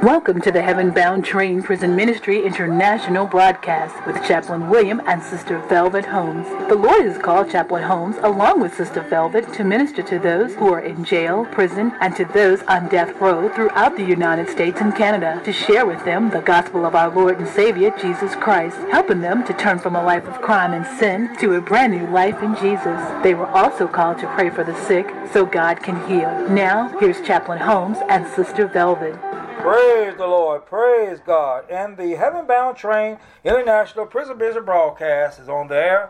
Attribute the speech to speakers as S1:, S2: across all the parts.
S1: Welcome to the Heaven Bound Train Prison Ministry International broadcast with Chaplain William and Sister Velvet Holmes. The Lord has called Chaplain Holmes along with Sister Velvet to minister to those who are in jail, prison, and to those on death row throughout the United States and Canada, to share with them the gospel of our Lord and Savior, Jesus Christ, helping them to turn from a life of crime and sin to a brand new life in Jesus. They were also called to pray for the sick so God can heal. Now, here's Chaplain Holmes and Sister Velvet.
S2: Praise the Lord, praise God. And the Heaven Bound Train International Prison Ministry broadcast is on the air.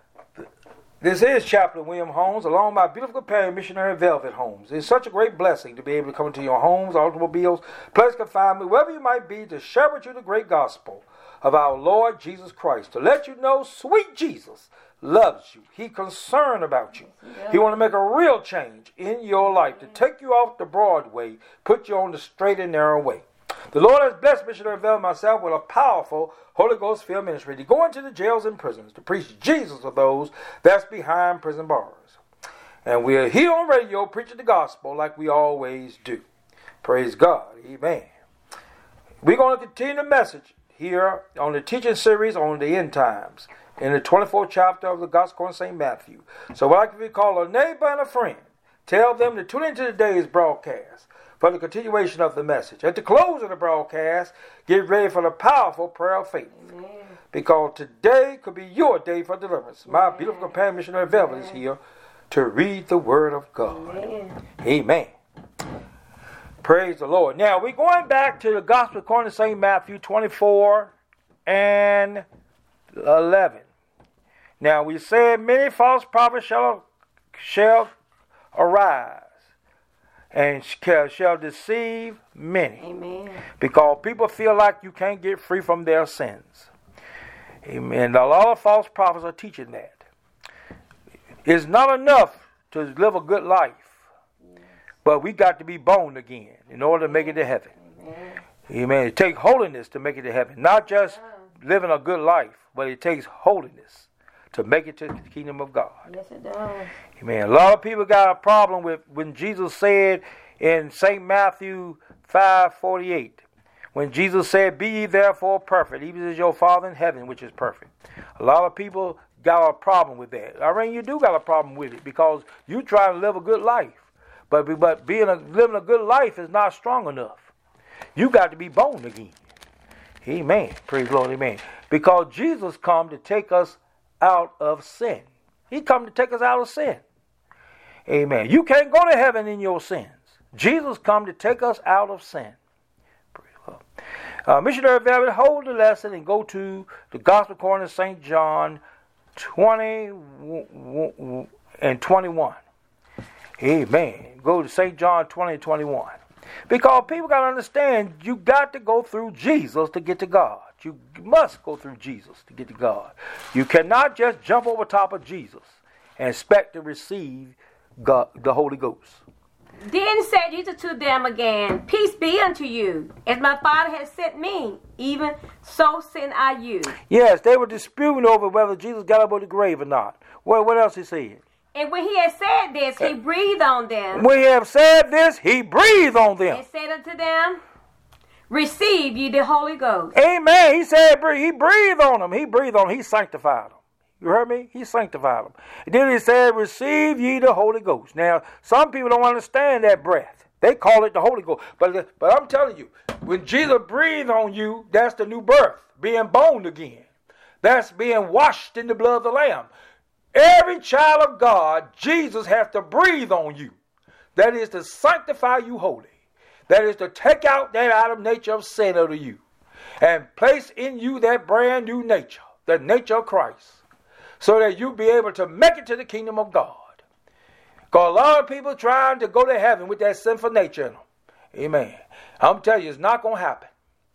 S2: This is Chaplain William Holmes, along with my beautiful companion, Missionary Velvet Holmes. It's such a great blessing to be able to come into your homes, automobiles, place confinement, wherever you might be, to share with you the great gospel of our Lord Jesus Christ, to let you know sweet Jesus loves you. He's concerned about you. Yeah. He wants to make a real change in your life, to take you off the broad way, put you on the straight and narrow way. The Lord has blessed Missionary Velvet and myself with a powerful Holy Ghost filled ministry to go into the jails and prisons to preach Jesus to those that's behind prison bars. And we are here on radio preaching the gospel like we always do. Praise God. Amen. We're going to continue the message here on the teaching series on the end times, in the 24th chapter of the Gospel of St. Matthew. So what I can call a neighbor and a friend, tell them to tune into today's broadcast for the continuation of the message. At the close of the broadcast, get ready for the powerful prayer of faith. Amen. Because today could be your day for deliverance. My beautiful companion, Missionary Velvet, is here to read the Word of God. Amen. Amen. Praise the Lord. Now, we're going back to the Gospel according to St. Matthew 24 and 11. Now we said many false prophets shall arise and shall deceive many. Amen. Because people feel like you can't get free from their sins. Amen. A lot of false prophets are teaching that. It's not enough to live a good life, but we got to be born again in order to make it to heaven. Amen. Amen. It takes holiness to make it to heaven. Not just living a good life, but it takes holiness to make it to the kingdom of God.
S3: Yes, it does.
S2: Amen. A lot of people got a problem with when Jesus said in St. Matthew 5:48, when Jesus said, "Be ye therefore perfect, even as your Father in heaven, which is perfect." A lot of people got a problem with that. I mean, you do got a problem with it because you try to live a good life, but living a good life is not strong enough. You got to be born again. Amen. Praise the Lord. Amen. Because Jesus come to take us out of sin. He come to take us out of sin. Amen. You can't go to heaven in your sins. Jesus come to take us out of sin. Praise the Lord. Missionary Velvet, hold the lesson and go to the Gospel according to St. John 20 and 21. Amen. Go to St. John 20 and 21. Because people got to understand, you got to go through Jesus to get to God. You must go through Jesus to get to God. You cannot just jump over top of Jesus and expect to receive God, the Holy Ghost.
S3: Then said Jesus to them again, "Peace be unto you. As my Father has sent me, even so send I you."
S2: Yes, they were disputing over whether Jesus got up out of the grave or not. What else he said?
S3: And when he had said this, he breathed on them.
S2: When he had said this, he breathed on them.
S3: And said unto them, "Receive ye the Holy Ghost."
S2: Amen. He said he breathed on them. He breathed on them. He sanctified them. You heard me? He sanctified them. And then he said, "Receive ye the Holy Ghost." Now, some people don't understand that breath. They call it the Holy Ghost. But I'm telling you, when Jesus breathed on you, that's the new birth, being born again. That's being washed in the blood of the Lamb. Every child of God, Jesus has to breathe on you. That is to sanctify you holy. That is to take out that Adam nature of sin out of you and place in you that brand new nature, the nature of Christ, so that you be able to make it to the kingdom of God. Because a lot of people trying to go to heaven with that sinful nature in them. Amen. I'm telling you, it's not going to happen.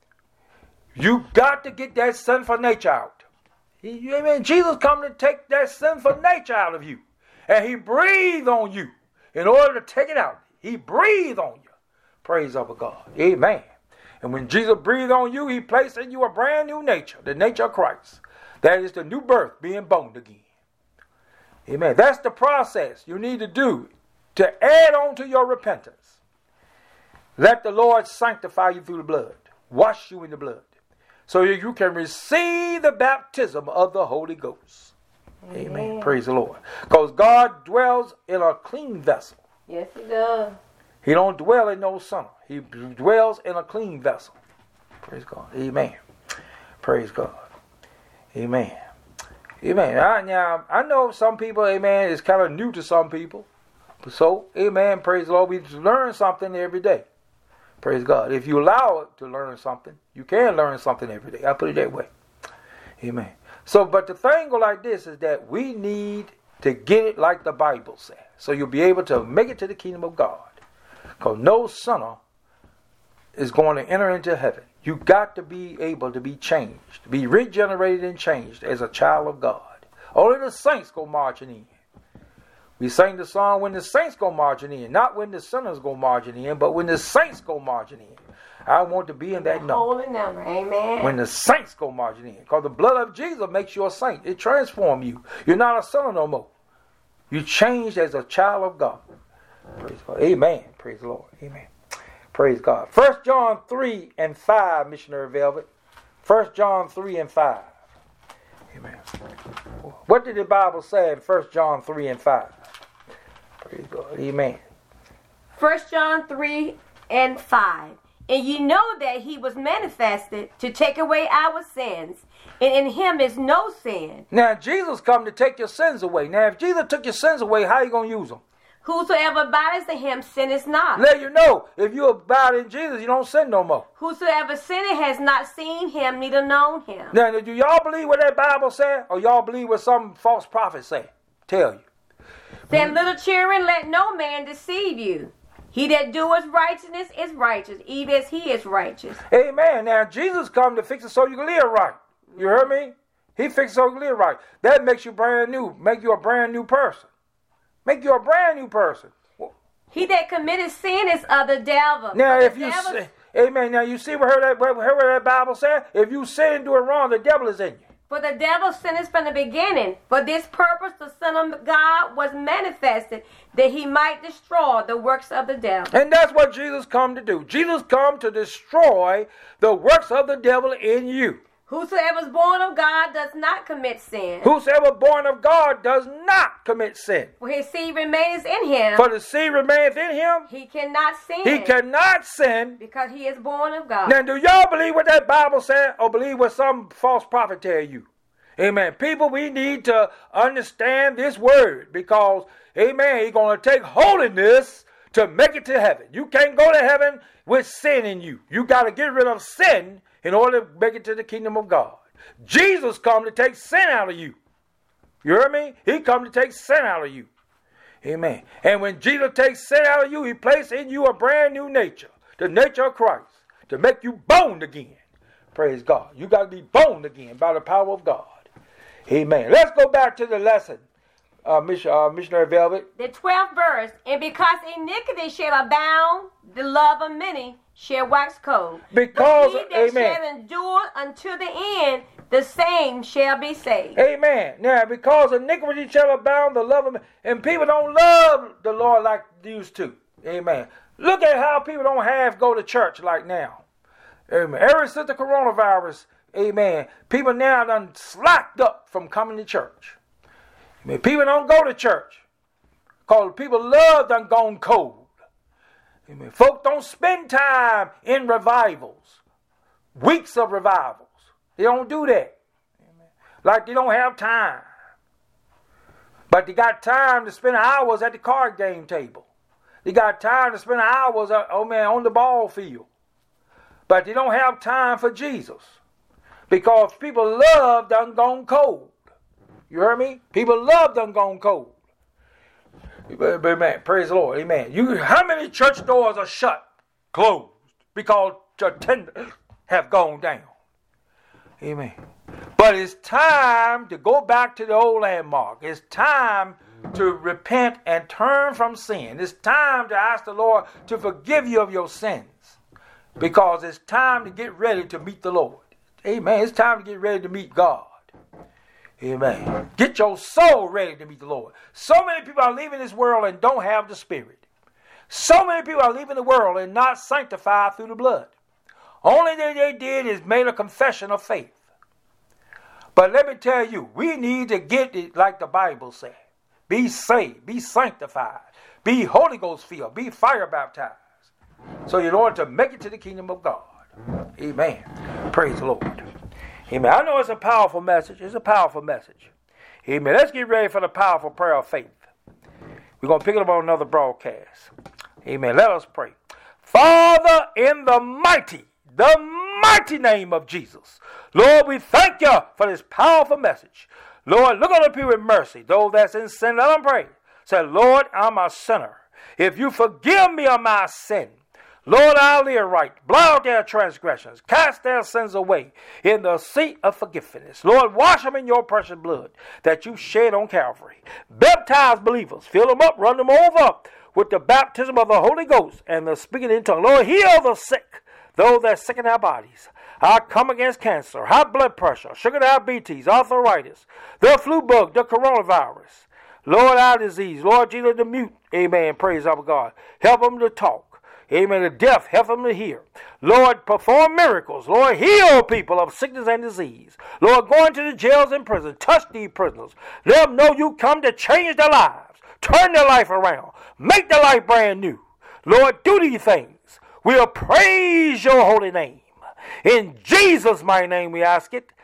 S2: You got to get that sinful nature out. Amen. Jesus come to take that sinful nature out of you. And he breathed on you in order to take it out. He breathed on you. Praise of God. Amen. And when Jesus breathed on you, he placed in you a brand new nature, the nature of Christ. That is the new birth, being born again. Amen. That's the process you need to do to add on to your repentance. Let the Lord sanctify you through the blood. Wash you in the blood. So you can receive the baptism of the Holy Ghost. Amen. Praise the Lord. Because God dwells in a clean vessel.
S3: Yes, he does.
S2: He don't dwell in no sinner. He dwells in a clean vessel. Praise God. Amen. Praise God. Amen. Amen. Now, I know some people, amen, is kind of new to some people. So, amen, praise the Lord. We learn something every day. Praise God. If you allow it to learn something, you can learn something every day. I put it that way. Amen. So, but the thing go like this is that we need to get it like the Bible says. So you'll be able to make it to the kingdom of God. Because no sinner is going to enter into heaven. You got to be able to be changed, to be regenerated and changed as a child of God. Only the saints go marching in. We sang the song when the saints go marching in, not when the sinners go marching in, but when the saints go marching in. I want to be in that number.
S3: Holy number, amen.
S2: When the saints go marching in. Because the blood of Jesus makes you a saint. It transforms you. You're not a sinner no more. You changed as a child of God. Praise God. Amen. Praise the Lord. Amen. Praise God. 1 John 3 and 5, Missionary Velvet. 1 John 3 and 5. Amen. What did the Bible say in 1 John 3 and 5? Praise God. Amen.
S3: 1 John 3 and 5. And you know that he was manifested to take away our sins, and in him is no sin.
S2: Now, Jesus come to take your sins away. Now, if Jesus took your sins away, how are you going to use them?
S3: Whosoever abides in him sinneth not.
S2: Let you know, if you abide in Jesus, you don't sin no more.
S3: Whosoever sinneth has not seen him, neither known him.
S2: Now, do y'all believe what that Bible said? Or y'all believe what some false prophet say? Tell you.
S3: Then, little children, let no man deceive you. He that doeth righteousness is righteous, even as he is righteous.
S2: Amen. Now, Jesus come to fix it so you can live right. You heard me? He fixed it so you can live right. That makes you brand new. Make you a brand new person. Make you a brand new person.
S3: He that committed sin is of the devil.
S2: Now, if you sin, amen. Now, you see what that Bible said? If you sin and do it wrong, the devil is in you.
S3: For the devil sinned from the beginning. For this purpose the Son of God was manifested, that he might destroy the works of the devil.
S2: And that's what Jesus come to do. Jesus come to destroy the works of the devil in you.
S3: Whosoever is born of God does not commit sin.
S2: Whosoever born of God does not commit sin.
S3: For his seed remains in him.
S2: For the seed remaineth in him.
S3: He cannot sin.
S2: He cannot sin.
S3: Because he is born of God.
S2: Now, do y'all believe what that Bible said or believe what some false prophet tell you? Amen. People, we need to understand this word because, amen, he's going to take holiness to make it to heaven. You can't go to heaven with sin in you. You got to get rid of sin in order to make it to the kingdom of God. Jesus come to take sin out of you. You heard me? He come to take sin out of you. Amen. And when Jesus takes sin out of you, he places in you a brand new nature, the nature of Christ, to make you born again. Praise God. You got to be born again by the power of God. Amen. Let's go back to the lesson, Missionary Velvet.
S3: The 12th verse. And because iniquity shall abound, the love of many shall wax cold.
S2: Because,
S3: but he that
S2: amen,
S3: shall endure unto the end, the same shall be saved.
S2: Amen. Now, because iniquity shall abound, the love of many, and people don't love the Lord like they used to. Amen. Look at how people don't go to church like now. Amen. Ever since the coronavirus, amen, people now done slacked up from coming to church. Amen. People don't go to church because people love done gone cold. Amen. Folk don't spend time in revivals, weeks of revivals. They don't do that. Amen. Like they don't have time. But they got time to spend hours at the card game table. They got time to spend hours on the ball field. But they don't have time for Jesus. Because people love done gone cold. You heard me? People love done gone cold. Amen. Praise the Lord. Amen. How many church doors are shut, closed, because attendance have gone down? Amen. But it's time to go back to the old landmark. It's time to repent and turn from sin. It's time to ask the Lord to forgive you of your sins. Because it's time to get ready to meet the Lord. Amen. It's time to get ready to meet God. Amen. Get your soul ready to meet the Lord. So many people are leaving this world and don't have the Spirit. So many people are leaving the world and not sanctified through the blood. Only thing they did is made a confession of faith. But let me tell you, we need to get it like the Bible said. Be saved, be sanctified, be Holy Ghost filled, be fire baptized. So in order to make it to the kingdom of God. Amen. Praise the Lord. Amen. I know it's a powerful message. It's a powerful message. Amen. Let's get ready for the powerful prayer of faith. We're going to pick it up on another broadcast. Amen. Let us pray. Father, in the mighty name of Jesus, Lord, we thank you for this powerful message. Lord, look on the people with mercy. Those that's in sin, let them pray. Say, Lord, I'm a sinner. If you forgive me of my sin, Lord, I'll live right. Blot out their transgressions. Cast their sins away in the seat of forgiveness. Lord, wash them in your precious blood that you shed on Calvary. Baptize believers. Fill them up. Run them over with the baptism of the Holy Ghost and the speaking in tongues. Lord, heal the sick, those that are sick in their bodies. I come against cancer, high blood pressure, sugar diabetes, arthritis, the flu bug, the coronavirus. Lord, our disease. Lord Jesus, the mute. Amen. Praise our God. Help them to talk. Amen. The deaf, help them to hear. Lord, perform miracles. Lord, heal people of sickness and disease. Lord, go into the jails and prisons. Touch these prisoners. Let them know you come to change their lives. Turn their life around. Make their life brand new. Lord, do these things. We'll praise your holy name. In Jesus' mighty name we ask it.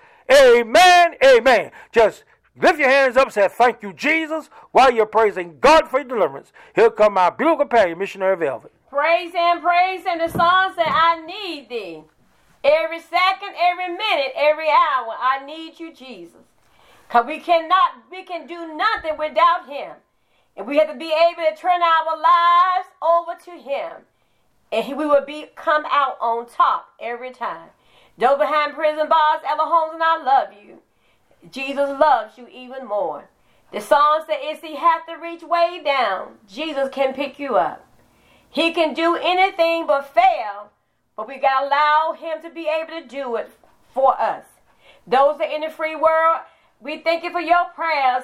S2: Amen. Amen. Just lift your hands up and say, thank you, Jesus, while you're praising God for your deliverance. Here come my beautiful companion, Missionary Velvet.
S3: Praise him, the song said, I need thee. Every second, every minute, every hour, I need you, Jesus. Because we can do nothing without him. And we have to be able to turn our lives over to him. And we will come out on top every time. Those behind prison bars, Ella Holmes, and I love you. Jesus loves you even more. The song said, if he have to reach way down, Jesus can pick you up. He can do anything but fail, but we got to allow him to be able to do it for us. Those that are in the free world, we thank you for your prayers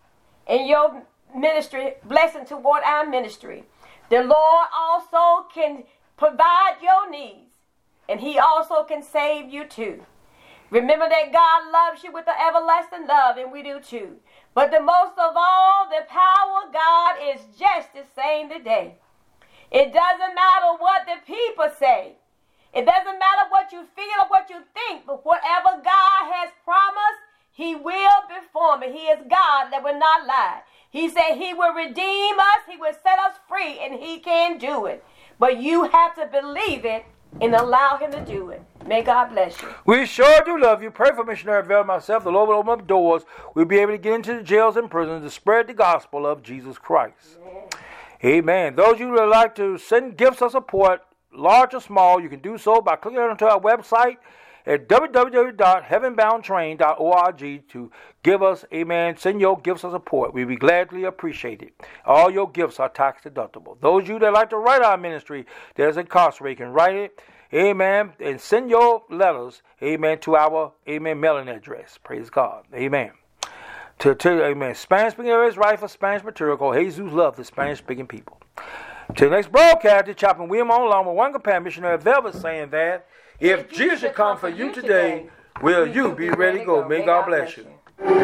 S3: and your ministry, blessing toward our ministry. The Lord also can provide your needs, and he also can save you too. Remember that God loves you with the everlasting love, and we do too. But the most of all, the power of God is just the same today. It doesn't matter what the people say. It doesn't matter what you feel or what you think, but whatever God has promised, he will perform it. He is God that will not lie. He said he will redeem us, he will set us free, and he can do it. But you have to believe it and allow him to do it. May God bless you.
S2: We sure do love you. Pray for Missionary Velvet and myself. The Lord will open up doors. We'll be able to get into the jails and prisons to spread the gospel of Jesus Christ. Amen. Amen. Those of you that like to send gifts of support, large or small, you can do so by clicking onto our website at www.heavenboundtrain.org to give us, amen, send your gifts of support. We gladly appreciate it. All your gifts are tax deductible. Those of you that like to write our ministry that's incarcerated can write it, amen, and send your letters, amen, to our, amen, mailing address. Praise God. Amen. Amen. Spanish-speaking areas right for Spanish material called Jesus Love the Spanish-speaking people. To the next broadcast, the Chaplain William on along with one companion, Missionary Velvet, saying that if Jesus should come for you today, will you be ready to go? May God bless you.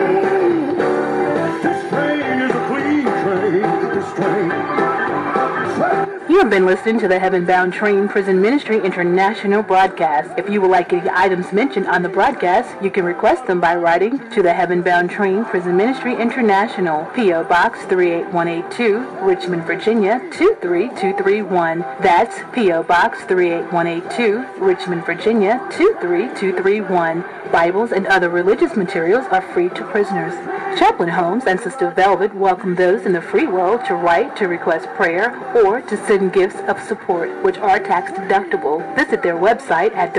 S4: This train is a clean train. This train.
S1: You have been listening to the Heaven Bound Train Prison Ministry International broadcast. If you would like any items mentioned on the broadcast, you can request them by writing to the Heaven Bound Train Prison Ministry International, P.O. Box 38182, Richmond, Virginia 23231. That's P.O. Box 38182, Richmond, Virginia 23231. Bibles and other religious materials are free to prisoners. Chaplain Holmes and Sister Velvet welcome those in the free world to write, to request prayer, or to send gifts of support, which are tax deductible. Visit their website at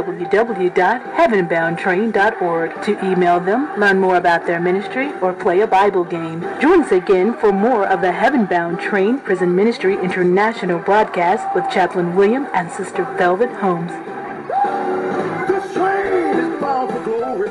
S1: www.heavenboundtrain.org to email them, learn more about their ministry, or play a Bible game. Join us again for more of the Heaven Bound Train Prison Ministry International broadcast with Chaplain William and Sister Velvet Holmes.